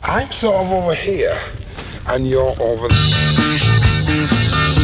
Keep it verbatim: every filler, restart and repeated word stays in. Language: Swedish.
I'm sort of over here, and you're over there.